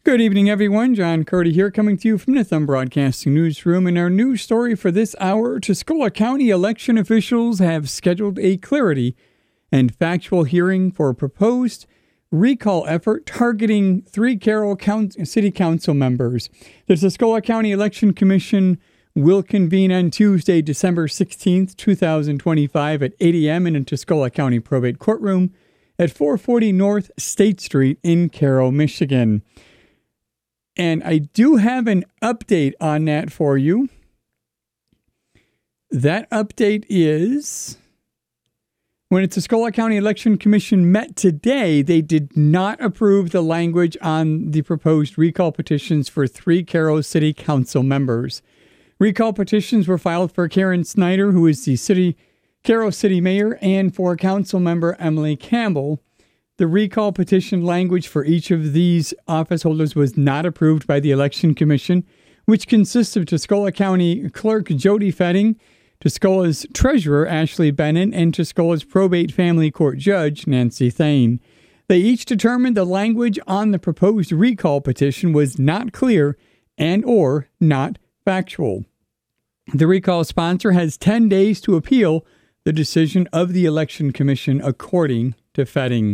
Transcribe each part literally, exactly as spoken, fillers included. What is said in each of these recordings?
Good evening, everyone. John Curdy here, coming to you from the Thumb Broadcasting Newsroom. And our news story for this hour, Tuscola County election officials have scheduled a clarity and factual hearing for a proposed recall effort targeting three Carroll County City Council members. The Tuscola County Election Commission will convene on Tuesday, December sixteenth, twenty twenty-five at eight a.m. in the Tuscola County Probate Courtroom at four forty North State Street in Carroll, Michigan. And I do have an update on that for you. That update is, when the Tuscola County Election Commission met today, they did not approve the language on the proposed recall petitions for three Carroll City Council members. Recall petitions were filed for Karen Snyder, who is the city Carroll City Mayor, and for Council Member Emily Campbell. The recall petition language for each of these office holders was not approved by the Election Commission, which consists of Tuscola County Clerk Jody Fetting, Tuscola's Treasurer Ashley Bennett, and Tuscola's Probate Family Court Judge Nancy Thane. They each determined the language on the proposed recall petition was not clear and or not factual. The recall sponsor has ten days to appeal the decision of the Election Commission, according to Fetting.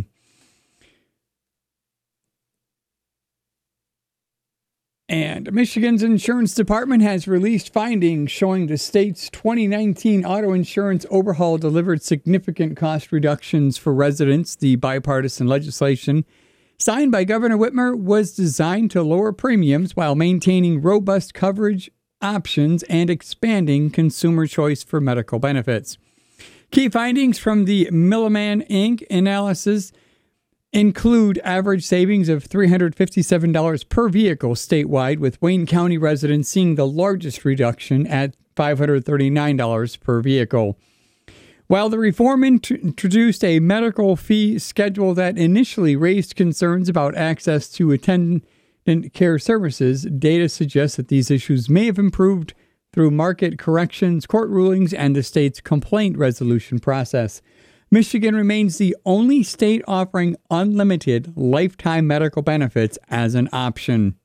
And Michigan's insurance department has released findings showing the state's twenty nineteen auto insurance overhaul delivered significant cost reductions for residents. The bipartisan legislation signed by Governor Whitmer was designed to lower premiums while maintaining robust coverage options and expanding consumer choice for medical benefits. Key findings from the Milliman Incorporated analysis include average savings of three hundred fifty-seven dollars per vehicle statewide, with Wayne County residents seeing the largest reduction at five hundred thirty-nine dollars per vehicle. While the reform int- introduced a medical fee schedule that initially raised concerns about access to attendant care services, data suggests that these issues may have improved through market corrections, court rulings, and the state's complaint resolution process. Michigan remains the only state offering unlimited lifetime medical benefits as an option.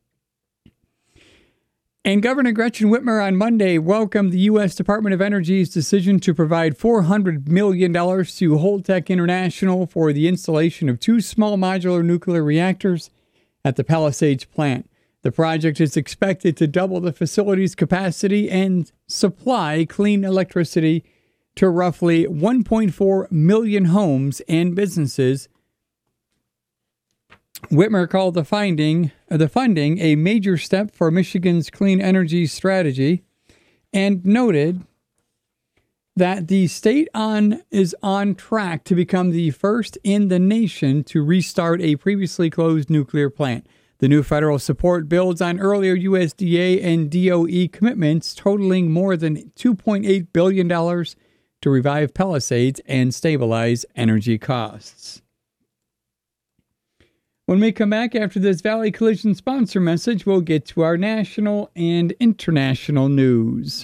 And Governor Gretchen Whitmer on Monday welcomed the U S Department of Energy's decision to provide four hundred million dollars to Holtec International for the installation of two small modular nuclear reactors at the Palisades plant. The project is expected to double the facility's capacity and supply clean electricity to roughly one point four million homes and businesses. Whitmer called the finding, uh, the funding a major step for Michigan's clean energy strategy and noted that the state on is on track to become the first in the nation to restart a previously closed nuclear plant. The new federal support builds on earlier U S D A and D O E commitments totaling more than two point eight billion dollars to revive Palisades and stabilize energy costs. When we come back after this Valley Collision sponsor message, we'll get to our national and international news.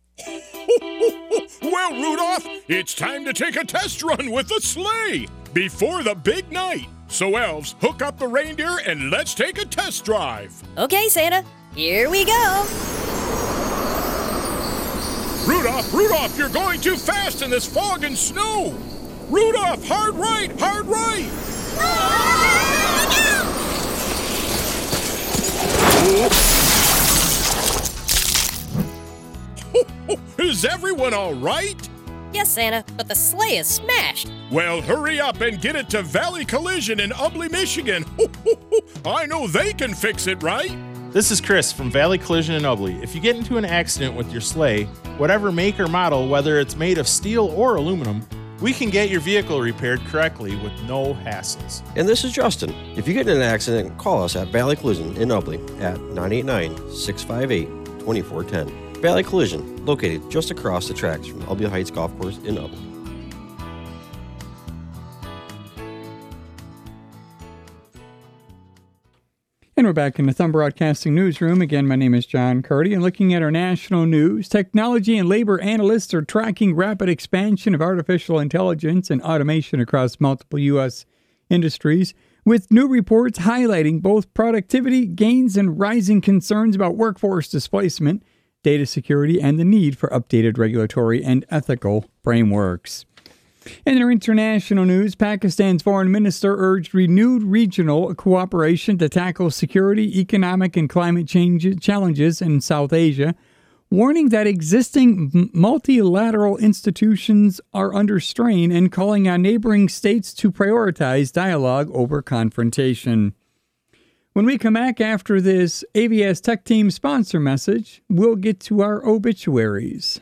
Well, Rudolph, it's time to take a test run with the sleigh before the big night. So, elves, hook up the reindeer and let's take a test drive. Okay, Santa, here we go. Rudolph, Rudolph, you're going too fast in this fog and snow. Rudolph, hard right, hard right. Is everyone all right? Yes, Santa, but the sleigh is smashed. Well, hurry up and get it to Valley Collision in Ubly, Michigan. I know they can fix it, right? This is Chris from Valley Collision in Ubly. If you get into an accident with your sleigh, whatever make or model, whether it's made of steel or aluminum, we can get your vehicle repaired correctly with no hassles. And this is Justin. If you get in an accident, call us at Valley Collision in Ubly at nine eight nine, six five eight, two four one zero. Valley Collision, located just across the tracks from Ubly Heights Golf Course in Ubly. And we're back in the Thumb Broadcasting Newsroom. Again, my name is John Curdy, and looking at our national news, technology and labor analysts are tracking rapid expansion of artificial intelligence and automation across multiple U S industries, with new reports highlighting both productivity gains and rising concerns about workforce displacement, data security, and the need for updated regulatory and ethical frameworks. In their international news, Pakistan's foreign minister urged renewed regional cooperation to tackle security, economic, and climate change challenges in South Asia, warning that existing multilateral institutions are under strain and calling on neighboring states to prioritize dialogue over confrontation. When we come back after this A V S Tech Team sponsor message, we'll get to our obituaries.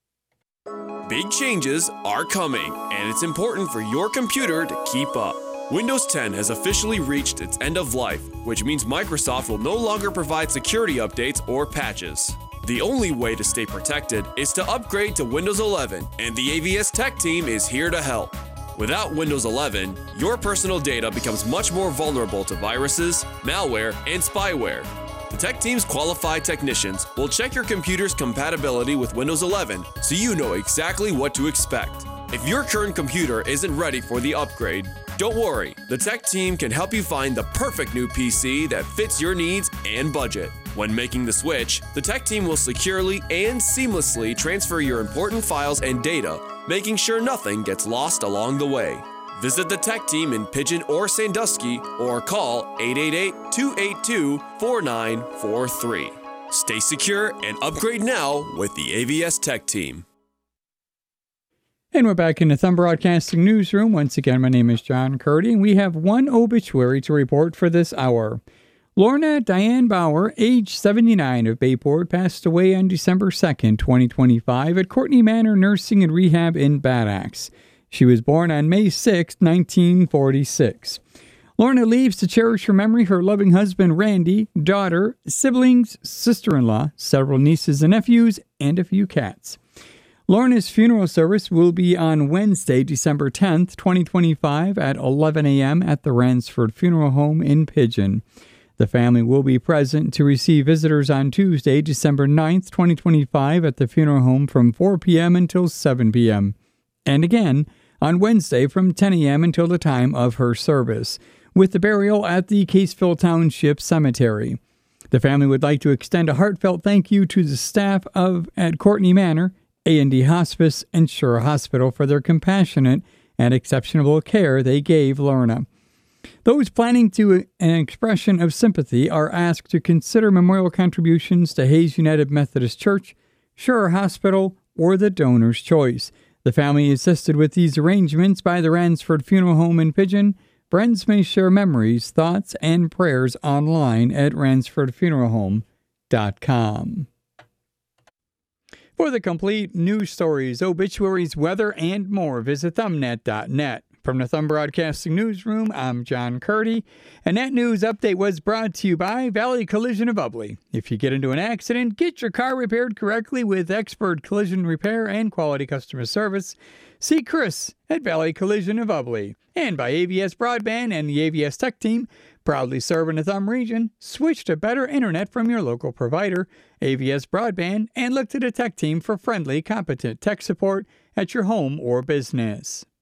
Big changes are coming, and it's important for your computer to keep up. Windows ten has officially reached its end of life, which means Microsoft will no longer provide security updates or patches. The only way to stay protected is to upgrade to Windows eleven, and the A V S Tech Team is here to help. Without Windows eleven, your personal data becomes much more vulnerable to viruses, malware, and spyware. The Tech Team's qualified technicians will check your computer's compatibility with Windows eleven so you know exactly what to expect. If your current computer isn't ready for the upgrade, don't worry. The Tech Team can help you find the perfect new P C that fits your needs and budget. When making the switch, the Tech Team will securely and seamlessly transfer your important files and data, making sure nothing gets lost along the way. Visit the Tech Team in Pigeon or Sandusky or call eight eight eight, two eight two, four nine four three. Stay secure and upgrade now with the A V S Tech Team. And we're back in the Thumb Broadcasting Newsroom. Once again, my name is John Curdy, and we have one obituary to report for this hour. Lorna Diane Bauer, age seventy-nine, of Bayport, passed away on December second, twenty twenty-five, at Courtney Manor Nursing and Rehab in Bad Axe. She was born on May sixth, nineteen forty-six. Lorna leaves to cherish her memory her loving husband, Randy, daughter, siblings, sister-in-law, several nieces and nephews, and a few cats. Lorna's funeral service will be on Wednesday, December tenth, twenty twenty-five, at eleven a.m. at the Ransford Funeral Home in Pigeon. The family will be present to receive visitors on Tuesday, December ninth, twenty twenty-five, at the funeral home from four p.m. until seven p.m. and again on Wednesday from ten a.m. until the time of her service, with the burial at the Caseville Township Cemetery. The family would like to extend a heartfelt thank you to the staff of at Courtney Manor, A and D Hospice, and Shore Hospital for their compassionate and exceptional care they gave Lorna. Those planning to an expression of sympathy are asked to consider memorial contributions to Hayes United Methodist Church, Shore Hospital, or the donor's choice. The family is assisted with these arrangements by the Ransford Funeral Home in Pigeon. Friends may share memories, thoughts, and prayers online at ransford funeral home dot com. For the complete news stories, obituaries, weather, and more, visit thumbnet dot net. From the Thumb Broadcasting Newsroom, I'm John Curdy, and that news update was brought to you by Valley Collision of Ubly. If you get into an accident, get your car repaired correctly with expert collision repair and quality customer service. See Chris at Valley Collision of Ubly. And by A V S Broadband and the A V S Tech Team, proudly serving the Thumb region. Switch to better internet from your local provider, A V S Broadband, and look to the Tech Team for friendly, competent tech support at your home or business.